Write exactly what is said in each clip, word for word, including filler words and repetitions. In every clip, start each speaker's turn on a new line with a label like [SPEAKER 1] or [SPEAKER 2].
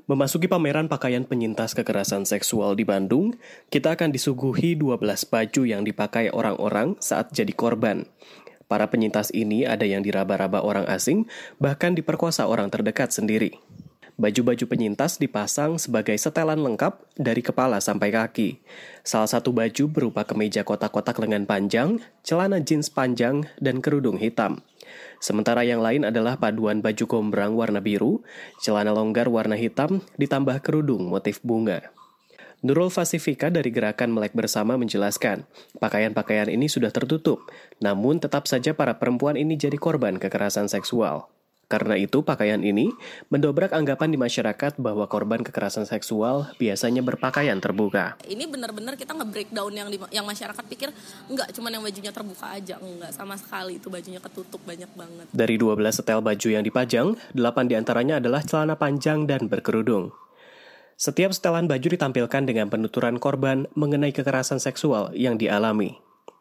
[SPEAKER 1] Memasuki pameran pakaian penyintas kekerasan seksual di Bandung, kita akan disuguhi dua belas baju yang dipakai orang-orang saat jadi korban. Para penyintas ini ada yang diraba-raba orang asing, bahkan diperkosa orang terdekat sendiri. Baju-baju penyintas dipasang sebagai setelan lengkap dari kepala sampai kaki. Salah satu baju berupa kemeja kotak-kotak lengan panjang, celana jeans panjang, dan kerudung hitam. Sementara yang lain adalah paduan baju gombrang warna biru, celana longgar warna hitam, ditambah kerudung motif bunga. Nurul Fasifika dari Gerakan Melek Bersama menjelaskan, pakaian-pakaian ini sudah tertutup, namun tetap saja para perempuan ini jadi korban kekerasan seksual. Karena itu, pakaian ini mendobrak anggapan di masyarakat bahwa korban kekerasan seksual biasanya berpakaian terbuka.
[SPEAKER 2] Ini benar-benar kita nge-breakdown yang di, yang masyarakat pikir enggak cuma yang bajunya terbuka aja, enggak sama sekali itu bajunya ketutup banyak banget.
[SPEAKER 1] Dari dua belas setel baju yang dipajang, delapan diantaranya adalah celana panjang dan berkerudung. Setiap setelan baju ditampilkan dengan penuturan korban mengenai kekerasan seksual yang dialami.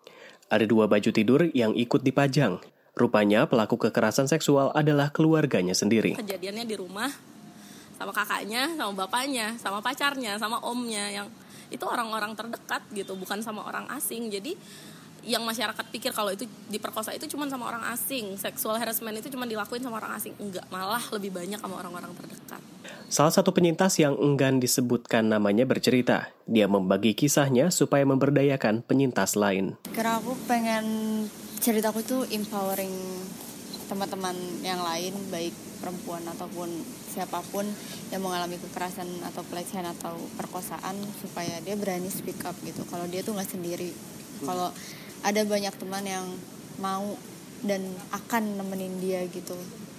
[SPEAKER 1] Ada dua baju tidur yang ikut dipajang. Rupanya pelaku kekerasan seksual adalah keluarganya sendiri.
[SPEAKER 2] Kejadiannya di rumah sama kakaknya, sama bapaknya, sama pacarnya, sama omnya yang itu orang-orang terdekat gitu, bukan sama orang asing. Jadi yang masyarakat pikir kalau itu diperkosa itu cuma sama orang asing, seksual harassment itu cuma dilakuin sama orang asing. Enggak, malah lebih banyak sama orang-orang terdekat.
[SPEAKER 1] Salah satu penyintas yang enggan disebutkan namanya bercerita. Dia membagi kisahnya supaya memberdayakan penyintas lain.
[SPEAKER 3] Karena aku pengen ceritaku itu empowering teman-teman yang lain, baik perempuan ataupun siapapun yang mengalami kekerasan atau pelecehan atau perkosaan, supaya dia berani speak up gitu. Kalau dia tuh nggak sendiri. Kalau ada banyak teman yang mau dan akan nemenin dia gitu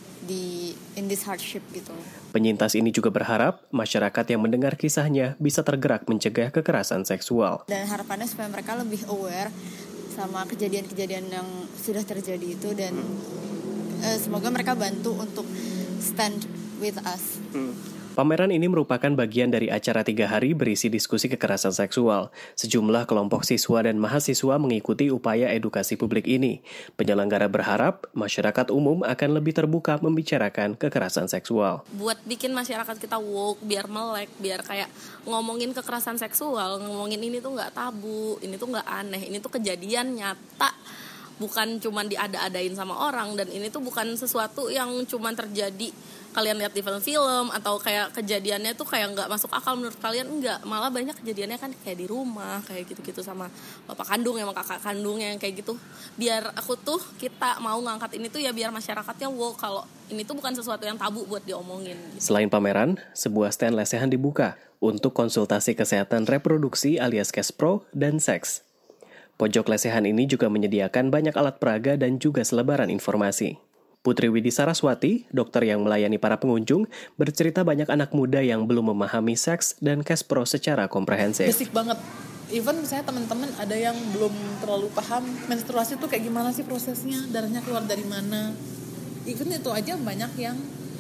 [SPEAKER 3] di in this hardship gitu.
[SPEAKER 1] Penyintas ini juga berharap masyarakat yang mendengar kisahnya bisa tergerak mencegah kekerasan seksual.
[SPEAKER 3] Dan harapannya supaya mereka lebih aware sama kejadian-kejadian yang sudah terjadi itu dan hmm. uh, semoga mereka bantu untuk stand with us. Hmm.
[SPEAKER 1] Pameran ini merupakan bagian dari acara tiga hari berisi diskusi kekerasan seksual. Sejumlah kelompok siswa dan mahasiswa mengikuti upaya edukasi publik ini. Penyelenggara berharap masyarakat umum akan lebih terbuka membicarakan kekerasan seksual.
[SPEAKER 2] Buat bikin masyarakat kita woke, biar melek, biar kayak ngomongin kekerasan seksual, ngomongin ini tuh nggak tabu, ini tuh nggak aneh, ini tuh kejadian nyata. Bukan cuma diada-adain sama orang, dan ini tuh bukan sesuatu yang cuma terjadi kalian lihat di film-film atau kayak kejadiannya tuh kayak nggak masuk akal menurut kalian. Enggak, malah banyak kejadiannya kan kayak di rumah kayak gitu-gitu sama bapak kandung sama kakak kandungnya yang kayak gitu. Biar aku tuh kita mau ngangkat ini tuh ya biar masyarakatnya wow kalau ini tuh bukan sesuatu yang tabu buat diomongin gitu.
[SPEAKER 1] Selain pameran, sebuah stand lesehan dibuka untuk konsultasi kesehatan reproduksi alias Kespro dan seks. Pojok lesehan ini juga menyediakan banyak alat peraga dan juga selebaran informasi. Putri Widi Saraswati, dokter yang melayani para pengunjung, bercerita banyak anak muda yang belum memahami seks dan Kespro secara komprehensif.
[SPEAKER 4] Basic banget. Even saya teman-teman ada yang belum terlalu paham menstruasi itu kayak gimana sih prosesnya, darahnya keluar dari mana. Even itu aja banyak yang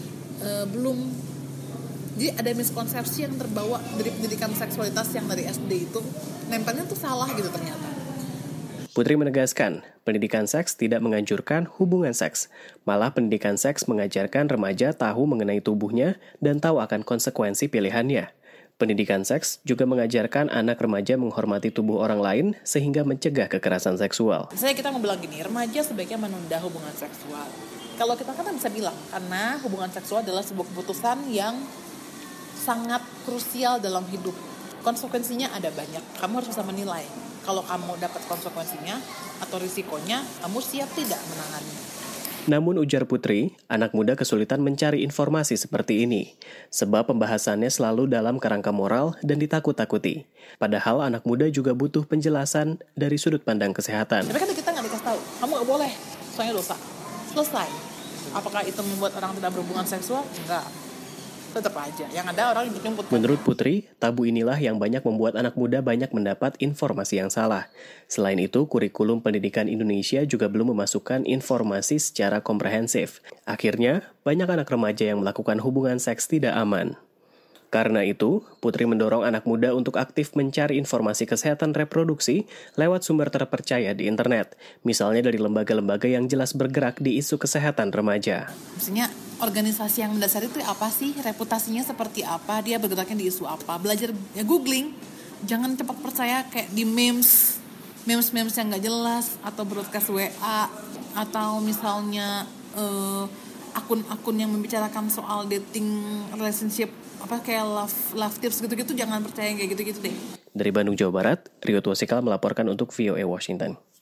[SPEAKER 4] uh, belum. Jadi ada miskonsepsi yang terbawa dari pendidikan seksualitas yang dari S D itu, nempelnya tuh salah gitu ternyata.
[SPEAKER 1] Putri menegaskan, pendidikan seks tidak menganjurkan hubungan seks. Malah pendidikan seks mengajarkan remaja tahu mengenai tubuhnya dan tahu akan konsekuensi pilihannya. Pendidikan seks juga mengajarkan anak remaja menghormati tubuh orang lain sehingga mencegah kekerasan seksual.
[SPEAKER 4] Misalnya kita mau bilang gini, remaja sebaiknya menunda hubungan seksual. Kalau kita kan bisa bilang, karena hubungan seksual adalah sebuah keputusan yang sangat krusial dalam hidup. Konsekuensinya ada banyak, kamu harus bisa menilai. Kalau kamu dapat konsekuensinya atau risikonya, kamu siap tidak menangani.
[SPEAKER 1] Namun ujar Putri, anak muda kesulitan mencari informasi seperti ini. Sebab pembahasannya selalu dalam kerangka moral dan ditakut-takuti. Padahal anak muda juga butuh penjelasan dari sudut pandang kesehatan.
[SPEAKER 4] Tapi kan kita nggak dikasih tahu, kamu nggak boleh, soalnya dosa. Selesai. Apakah itu membuat orang tidak berhubungan seksual? Enggak. Tetap aja, yang ada orang jemput.
[SPEAKER 1] Menurut Putri, tabu inilah yang banyak membuat anak muda banyak mendapat informasi yang salah. Selain itu, kurikulum pendidikan Indonesia juga belum memasukkan informasi secara komprehensif. Akhirnya, banyak anak remaja yang melakukan hubungan seks tidak aman. Karena itu, Putri mendorong anak muda untuk aktif mencari informasi kesehatan reproduksi lewat sumber terpercaya di internet, misalnya dari lembaga-lembaga yang jelas bergerak di isu kesehatan remaja.
[SPEAKER 4] Maksudnya organisasi yang mendasari itu apa sih, reputasinya seperti apa, dia bergeraknya di isu apa, belajar ya googling, jangan cepat percaya kayak di memes, memes-memes yang nggak jelas atau broadcast W A atau misalnya uh, akun-akun yang membicarakan soal dating relationship apa kayak love love tips gitu-gitu, jangan percaya kayak gitu-gitu deh.
[SPEAKER 1] Dari Bandung, Jawa Barat, Rio Tuasikal melaporkan untuk V O A Washington.